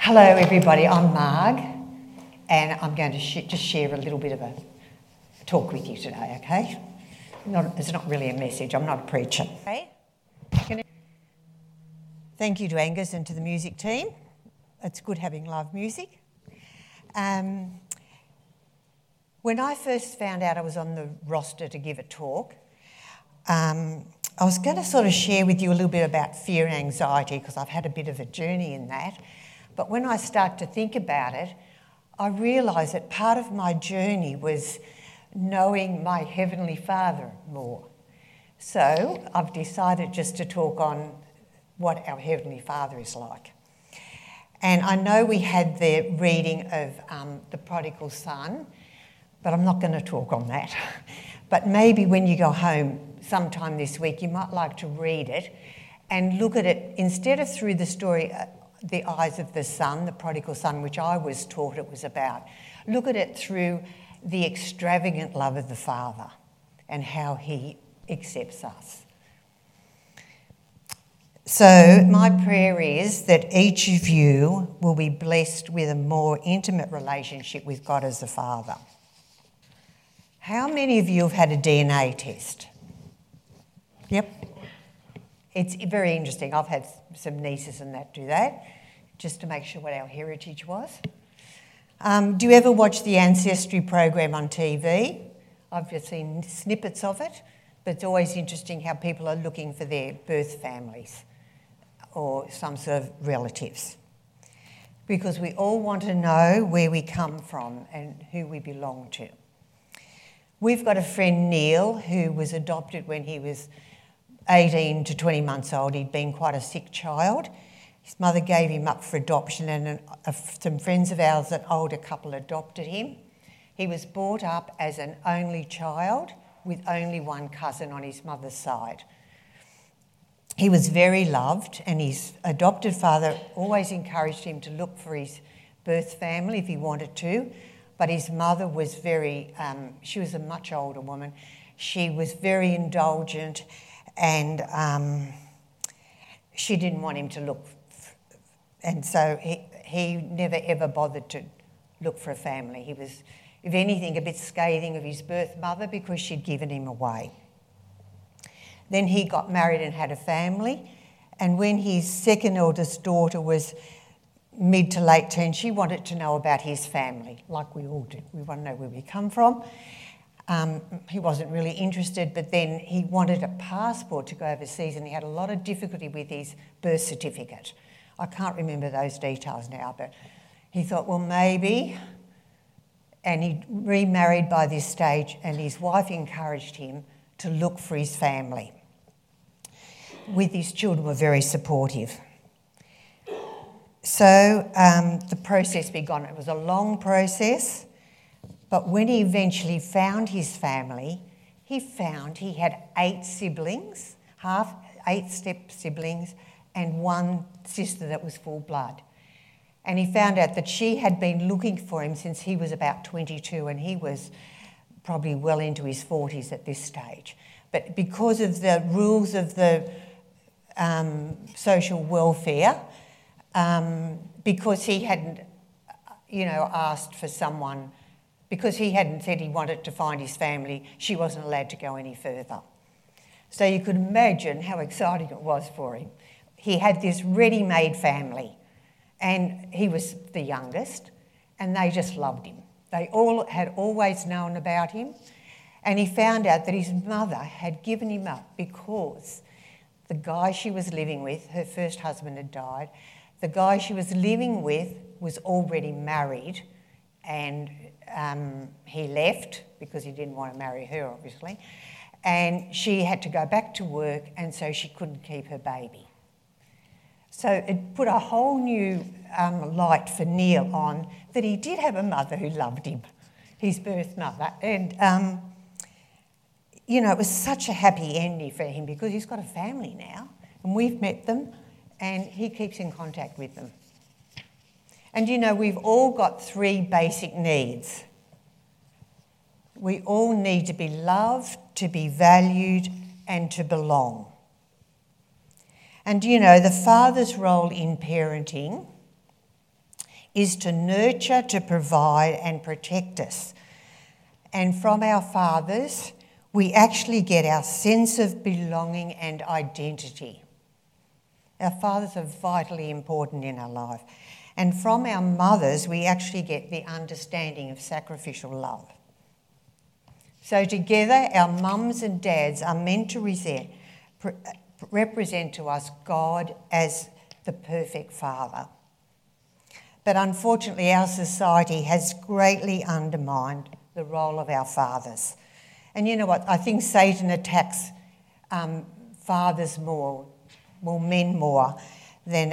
Hello everybody, I'm Marg and I'm going to just share a little bit of a talk with you today, okay? It's not really a message, I'm not a preacher. Okay? Thank you to Angus and to the music team. It's good having live music. When I first found out I was on the roster to give a talk, I was going to sort of share with you a little bit about fear and anxiety because I've had a bit of a journey in that. But when I start to think about it, I realise that part of my journey was knowing my Heavenly Father more. So I've decided just to talk on what our Heavenly Father is like. And I know we had the reading of the prodigal son, but I'm not going to talk on that. But maybe when you go home sometime this week, you might like to read it and look at it instead of through the story, the eyes of the son, the prodigal son, which I was taught it was about. Look at it through the extravagant love of the Father and how he accepts us. So my prayer is that each of you will be blessed with a more intimate relationship with God as the Father. How many of you have had a DNA test? Yep. It's very interesting. I've had some nieces and that do that, just to make sure what our heritage was. Do you ever watch the Ancestry program on TV? I've just seen snippets of it, but it's always interesting how people are looking for their birth families or some sort of relatives. Because we all want to know where we come from and who we belong to. We've got a friend, Neil, who was adopted when he was 18 to 20 months old. He'd been quite a sick child. His mother gave him up for adoption and some friends of ours, an older couple, adopted him. He was brought up as an only child with only one cousin on his mother's side. He was very loved and his adopted father always encouraged him to look for his birth family if he wanted to, but his mother was she was a much older woman. She was very indulgent and she didn't want him to look, and so he never ever bothered to look for a family. He was, if anything, a bit scathing of his birth mother because she'd given him away. Then he got married and had a family, and when his second eldest daughter was mid to late teens, she wanted to know about his family, like we all do. We want to know where we come from. He wasn't really interested, but then he wanted a passport to go overseas and he had a lot of difficulty with his birth certificate. I can't remember those details now, but he thought, well, maybe, and he remarried by this stage and his wife encouraged him to look for his family. With his children were very supportive. So the process began. It was a long process. But when he eventually found his family, he found he had 8 siblings, 8 step-siblings, and one sister that was full blood. And he found out that she had been looking for him since he was about 22 and he was probably well into his 40s at this stage. But because of the rules of the social welfare, because he hadn't, asked for someone, because he hadn't said he wanted to find his family, she wasn't allowed to go any further. So you could imagine how exciting it was for him. He had this ready-made family and he was the youngest and they just loved him. They all had always known about him and he found out that his mother had given him up because the guy she was living with, her first husband had died, the guy she was living with was already married and he left because he didn't want to marry her, obviously, and she had to go back to work and so she couldn't keep her baby. So it put a whole new light for Neil on that he did have a mother who loved him, his birth mother, and it was such a happy ending for him because he's got a family now and we've met them and he keeps in contact with them. And we've all got 3 basic needs. We all need to be loved, to be valued, and to belong. And the father's role in parenting is to nurture, to provide and protect us. And from our fathers, we actually get our sense of belonging and identity. Our fathers are vitally important in our life. And from our mothers, we actually get the understanding of sacrificial love. So together, our mums and dads are meant to represent to us God as the perfect father. But unfortunately, our society has greatly undermined the role of our fathers. And you know what? I think Satan attacks fathers more, men more than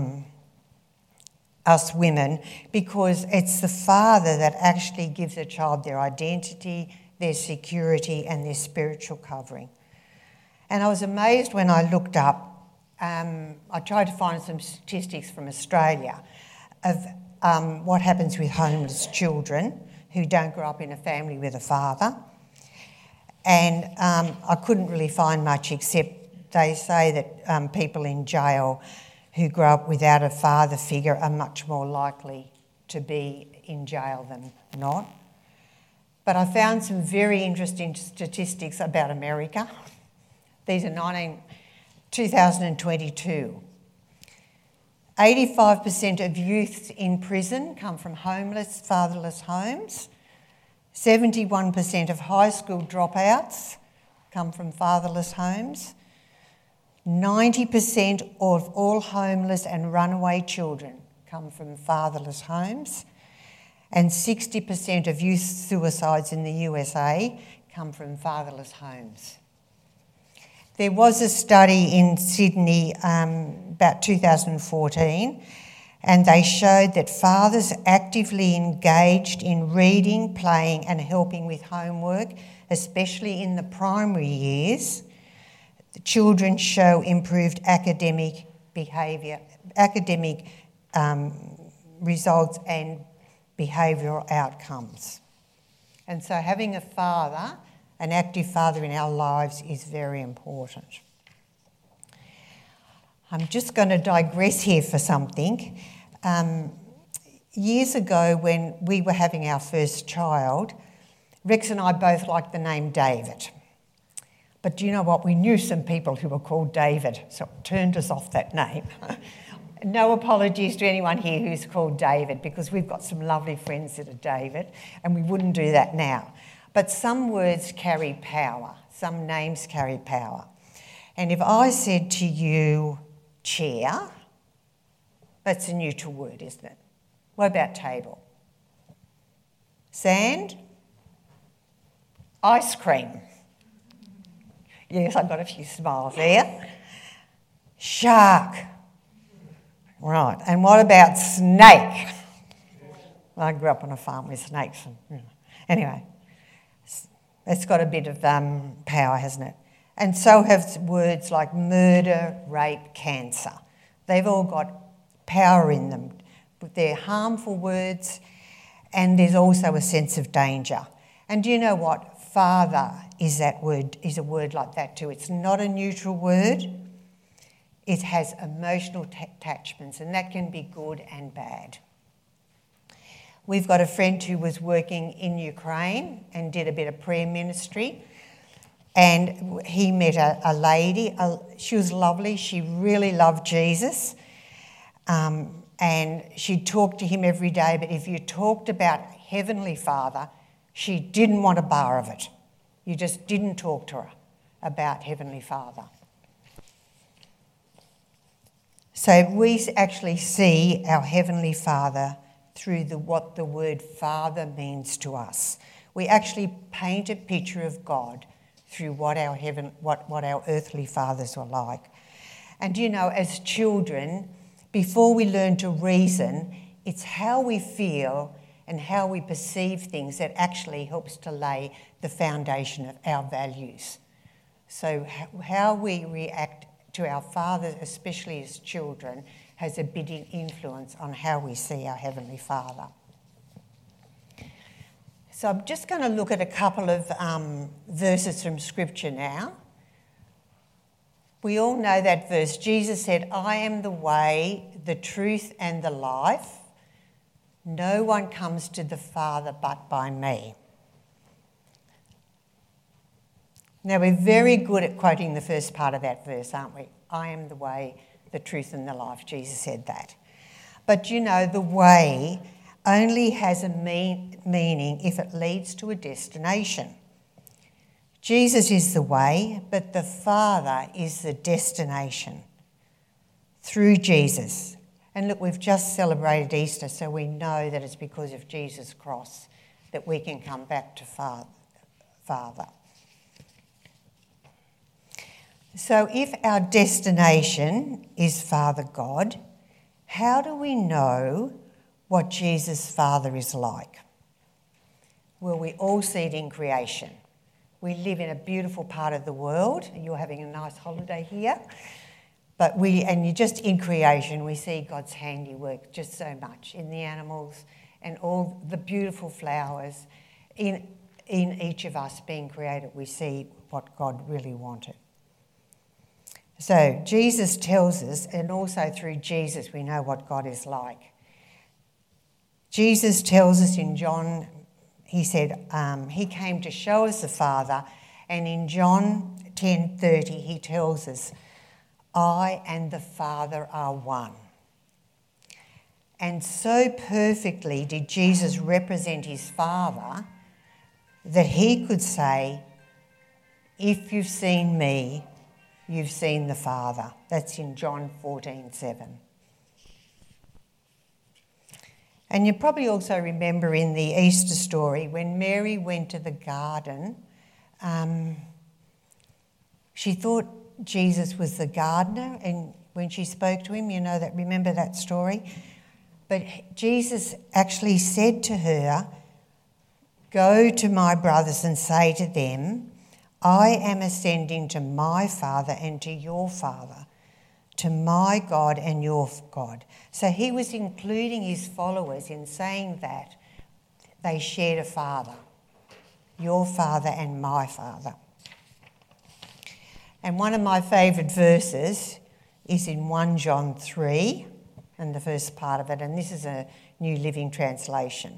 us women, because it's the father that actually gives a child their identity, their security and their spiritual covering. And I was amazed when I looked up, I tried to find some statistics from Australia of what happens with homeless children who don't grow up in a family with a father. And I couldn't really find much, except they say that people in jail who grow up without a father figure are much more likely to be in jail than not. But I found some very interesting statistics about America. These are 2022. 85% of youths in prison come from homeless, fatherless homes. 71% of high school dropouts come from fatherless homes. 90% of all homeless and runaway children come from fatherless homes. And 60% of youth suicides in the USA come from fatherless homes. There was a study in Sydney about 2014, and they showed that fathers actively engaged in reading, playing and helping with homework, especially in the primary years, the children show improved academic behaviour, results and behavioural outcomes. And so having a father, an active father in our lives, is very important. I'm just going to digress here for something. Years ago, when we were having our first child, Rex and I both liked the name David. But do you know what? We knew some people who were called David, so it turned us off that name. No apologies to anyone here who's called David, because we've got some lovely friends that are David, and we wouldn't do that now. But some words carry power. Some names carry power. And if I said to you, chair, that's a neutral word, isn't it? What about table? Sand? Ice cream? Yes, I've got a few smiles there. Shark. Right, and what about snake? I grew up on a farm with snakes. Anyway, it's got a bit of power, hasn't it? And so have words like murder, rape, cancer. They've all got power in them. They're harmful words, and there's also a sense of danger. And do you know what? Father is a word like that too. It's not a neutral word. It has emotional attachments, and that can be good and bad. We've got a friend who was working in Ukraine and did a bit of prayer ministry, and he met a lady. She was lovely. She really loved Jesus, and she talked to him every day, but if you talked about Heavenly Father, she didn't want a bar of it. You just didn't talk to her about Heavenly Father. So we actually see our Heavenly Father through what the word Father means to us. We actually paint a picture of God through what our earthly fathers were like. And you know, as children, before we learn to reason, it's how we feel and how we perceive things that actually helps to lay the foundation of our values. So how we react to our Father, especially as children, has a big influence on how we see our Heavenly Father. So I'm just going to look at a couple of verses from Scripture now. We all know that verse. Jesus said, I am the way, the truth and the life. No one comes to the Father but by me. Now, we're very good at quoting the first part of that verse, aren't we? I am the way, the truth and the life. Jesus said that. But you know, the way only has a meaning if it leads to a destination. Jesus is the way, but the Father is the destination through Jesus. And look, we've just celebrated Easter, so we know that it's because of Jesus' cross that we can come back to Father. So if our destination is Father God, how do we know what Jesus' Father is like? Well, we all see it in creation. We live in a beautiful part of the world. You're having a nice holiday here. But you're just in creation, we see God's handiwork just so much in the animals and all the beautiful flowers. In each of us being created, we see what God really wanted. So Jesus tells us, and also through Jesus we know what God is like. Jesus tells us in John, he said he came to show us the Father, and in John 10:30 he tells us, I and the Father are one. And so perfectly did Jesus represent his Father that he could say, if you've seen me, you've seen the Father. That's in John 14:7. And you probably also remember in the Easter story when Mary went to the garden, she thought Jesus was the gardener, and when she spoke to him, remember that story? But Jesus actually said to her, go to my brothers and say to them, I am ascending to my Father and to your Father, to my God and your God. So he was including his followers in saying that they shared a Father, your Father and my Father. And one of my favourite verses is in 1 John 3, and the first part of it, and this is a New Living Translation.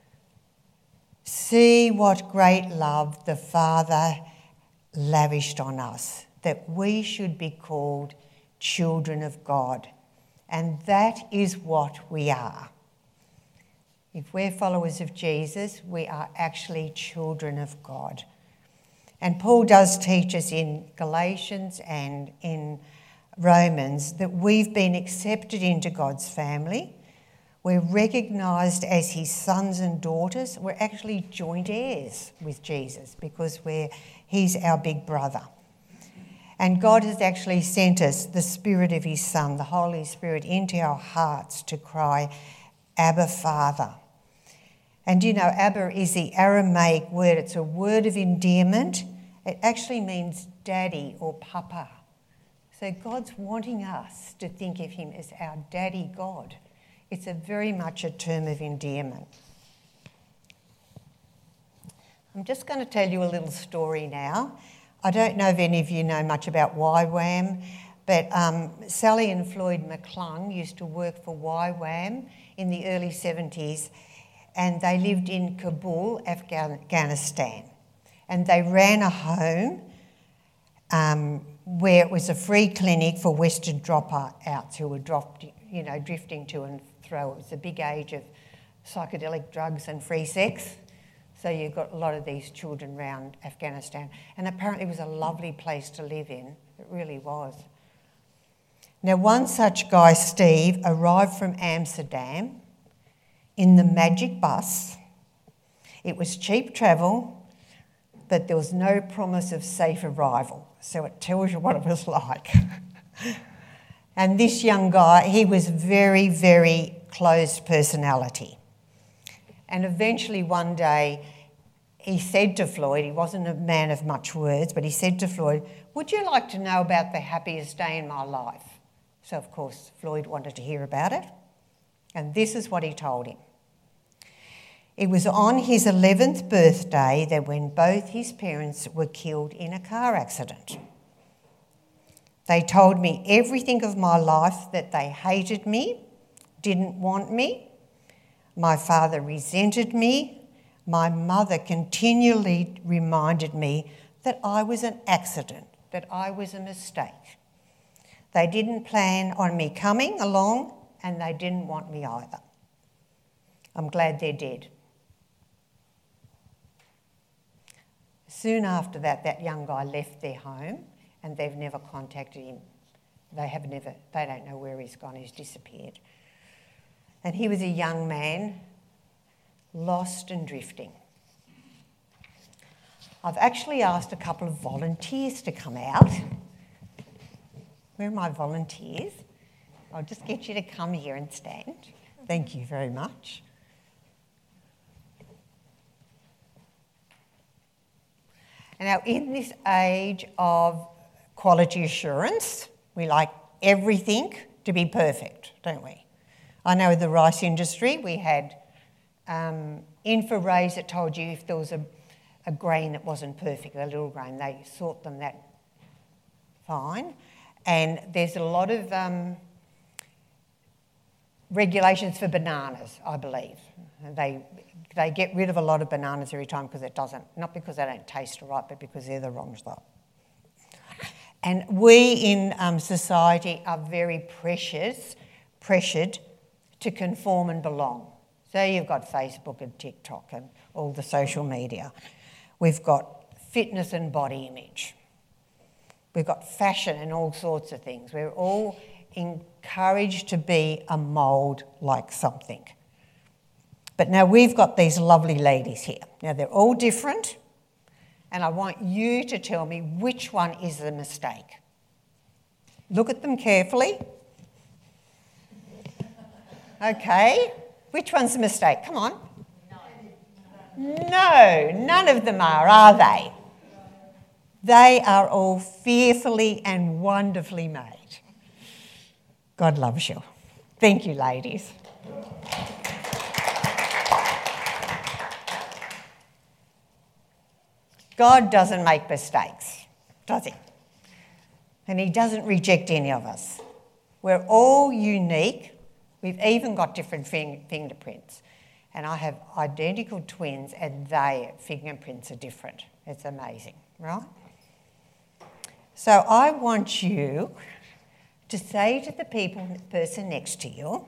See what great love the Father lavished on us, that we should be called children of God. And that is what we are. If we're followers of Jesus, we are actually children of God. And Paul does teach us in Galatians and in Romans that we've been accepted into God's family. We're recognised as his sons and daughters. We're actually joint heirs with Jesus because he's our big brother. And God has actually sent us the Spirit of his Son, the Holy Spirit, into our hearts to cry, Abba, Father. And Abba is the Aramaic word. It's a word of endearment. It actually means daddy or papa. So God's wanting us to think of him as our daddy God. It's very much a term of endearment. I'm just going to tell you a little story now. I don't know if any of you know much about YWAM, but Sally and Floyd McClung used to work for YWAM in the early 70s, and they lived in Kabul, Afghanistan. And they ran a home where it was a free clinic for Western dropouts who were drifting to and fro. It was the big age of psychedelic drugs and free sex. So you've got a lot of these children around Afghanistan. And apparently it was a lovely place to live in. It really was. Now, one such guy, Steve, arrived from Amsterdam in the Magic Bus. It was cheap travel, but there was no promise of safe arrival. So it tells you what it was like. And this young guy, he was very, very closed personality. And eventually one day he said to Floyd, he wasn't a man of much words, but he said to Floyd, would you like to know about the happiest day in my life? So of course Floyd wanted to hear about it. And this is what he told him. It was on his 11th birthday that when both his parents were killed in a car accident. They told me everything of my life, that they hated me, didn't want me. My father resented me. My mother continually reminded me that I was an accident, that I was a mistake. They didn't plan on me coming along, and they didn't want me either. I'm glad they're dead. Soon after that, that young guy left their home, and they've never contacted him. They don't know where he's gone, he's disappeared. And he was a young man, lost and drifting. I've actually asked a couple of volunteers to come out. Where are my volunteers? I'll just get you to come here and stand. Thank you very much. Now, in this age of quality assurance, we like everything to be perfect, don't we? I know in the rice industry we had infrarays that told you if there was a grain that wasn't perfect, a little grain, they sort them that fine. And there's a lot of regulations for bananas, I believe. They get rid of a lot of bananas every time because it doesn't, not because they don't taste right, but because they're the wrong stuff. And we in society are very pressured to conform and belong. So you've got Facebook and TikTok and all the social media. We've got fitness and body image. We've got fashion and all sorts of things. We're all encouraged to be a mould like something. But now we've got these lovely ladies here. Now they're all different, and I want you to tell me which one is the mistake. Look at them carefully. Okay, which one's the mistake? Come on. No, none of them are they? They are all fearfully and wonderfully made. God loves you. Thank you, ladies. God doesn't make mistakes, does he? And he doesn't reject any of us. We're all unique. We've even got different fingerprints. And I have identical twins and their fingerprints are different. It's amazing, right? So I want you to say to the person next to you,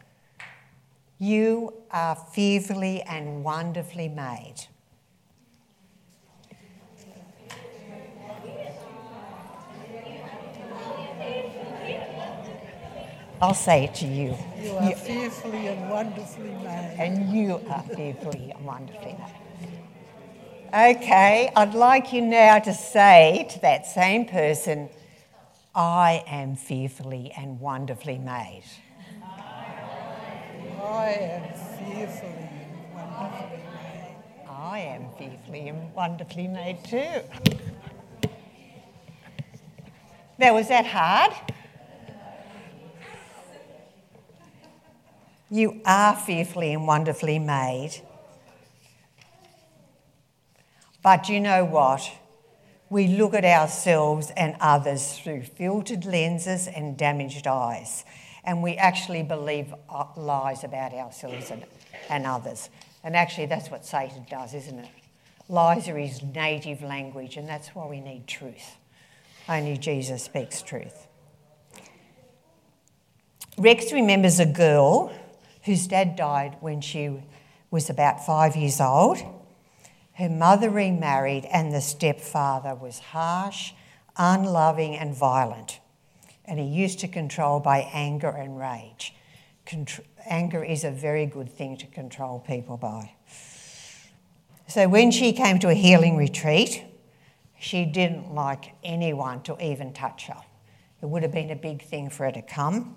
you are fearfully and wonderfully made. I'll say it to you. You are fearfully and wonderfully made. And you are fearfully and wonderfully made. Okay, I'd like you now to say to that same person, I am fearfully and wonderfully made. I am fearfully and wonderfully made. I am fearfully and wonderfully made too. Now, was that hard? You are fearfully and wonderfully made. But you know what? We look at ourselves and others through filtered lenses and damaged eyes. And we actually believe lies about ourselves and others. And actually that's what Satan does, isn't it? Lies are his native language, and that's why we need truth. Only Jesus speaks truth. Rex remembers a girl whose dad died when she was about 5 years old. Her mother remarried and the stepfather was harsh, unloving and violent. And he used to control by anger and rage. Anger is a very good thing to control people by. So when she came to a healing retreat, she didn't like anyone to even touch her. It would have been a big thing for her to come.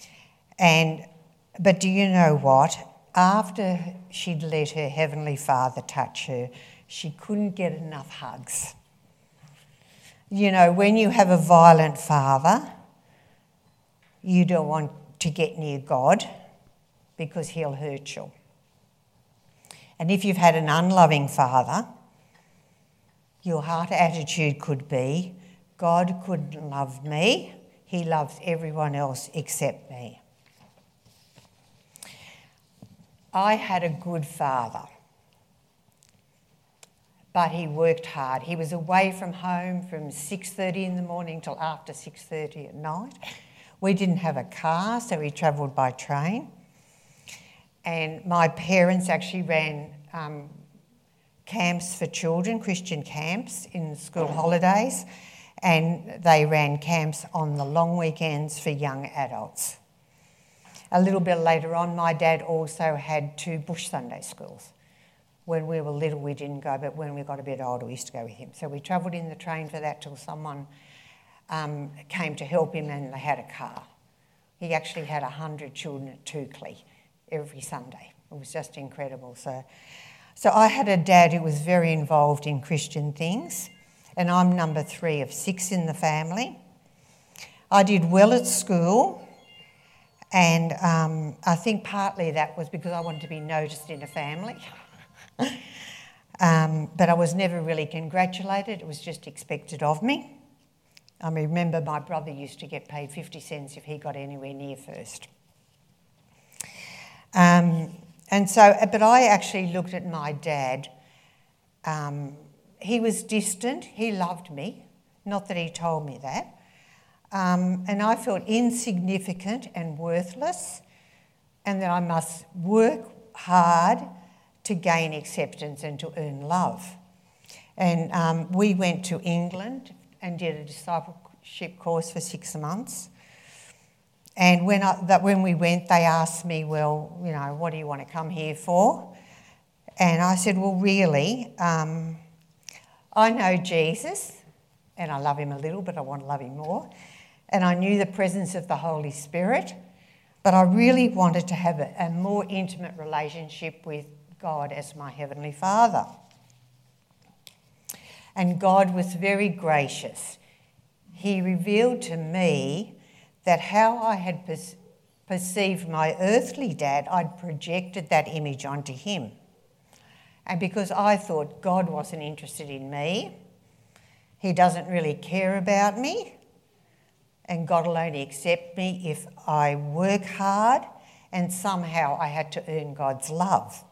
But do you know what? After she'd let her Heavenly Father touch her, she couldn't get enough hugs. You know, when you have a violent father, you don't want to get near God because he'll hurt you. And if you've had an unloving father, your heart attitude could be, God couldn't love me, he loves everyone else except me. I had a good father, but he worked hard. He was away from home from 6:30 in the morning till after 6:30 at night. We didn't have a car, so he travelled by train. And my parents actually ran camps for children, Christian camps in school holidays, and they ran camps on the long weekends for young adults. A little bit later on, my dad also had 2 bush Sunday schools. When we were little, we didn't go, but when we got a bit older, we used to go with him. So we travelled in the train for that till someone came to help him and they had a car. He actually had 100 children at Toukley every Sunday. It was just incredible. So I had a dad who was very involved in Christian things, and I'm number 3 of 6 in the family. I did well at school, and I think partly that was because I wanted to be noticed in a family. But I was never really congratulated. It was just expected of me. I remember my brother used to get paid 50 cents if he got anywhere near first. But I actually looked at my dad. He was distant. He loved me. Not that he told me that. And I felt insignificant and worthless, and that I must work hard to gain acceptance and to earn love. And we went to England and did a discipleship course for 6 months. And when we went, they asked me, well, you know, what do you want to come here for? And I said, well, really, I know Jesus, and I love him a little, but I want to love him more. And I knew the presence of the Holy Spirit, but I really wanted to have a more intimate relationship with God as my Heavenly Father. And God was very gracious. He revealed to me that how I had perceived my earthly dad, I'd projected that image onto him. And because I thought God wasn't interested in me, he doesn't really care about me, and God will only accept me if I work hard, and somehow I had to earn God's love.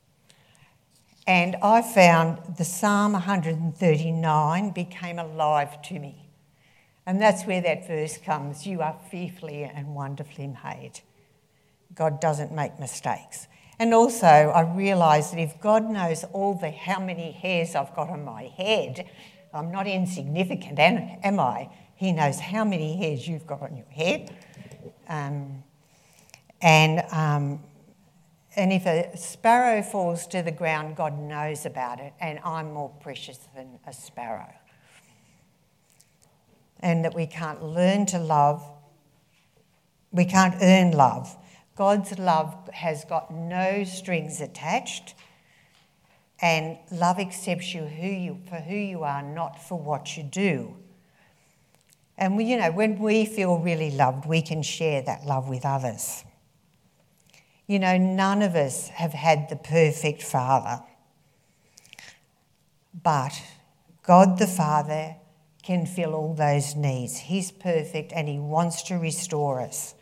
And I found the Psalm 139 became alive to me. And that's where that verse comes, you are fearfully and wonderfully made. God doesn't make mistakes. And also I realised that if God knows how many hairs I've got on my head, I'm not insignificant, am I? He knows how many hairs you've got on your head. And if a sparrow falls to the ground, God knows about it, and I'm more precious than a sparrow. And that we can't learn to love, we can't earn love. God's love has got no strings attached, and love accepts you for who you are, not for what you do. And when we feel really loved, we can share that love with others. You know, none of us have had the perfect father, but God the Father can fill all those needs. He's perfect and he wants to restore us.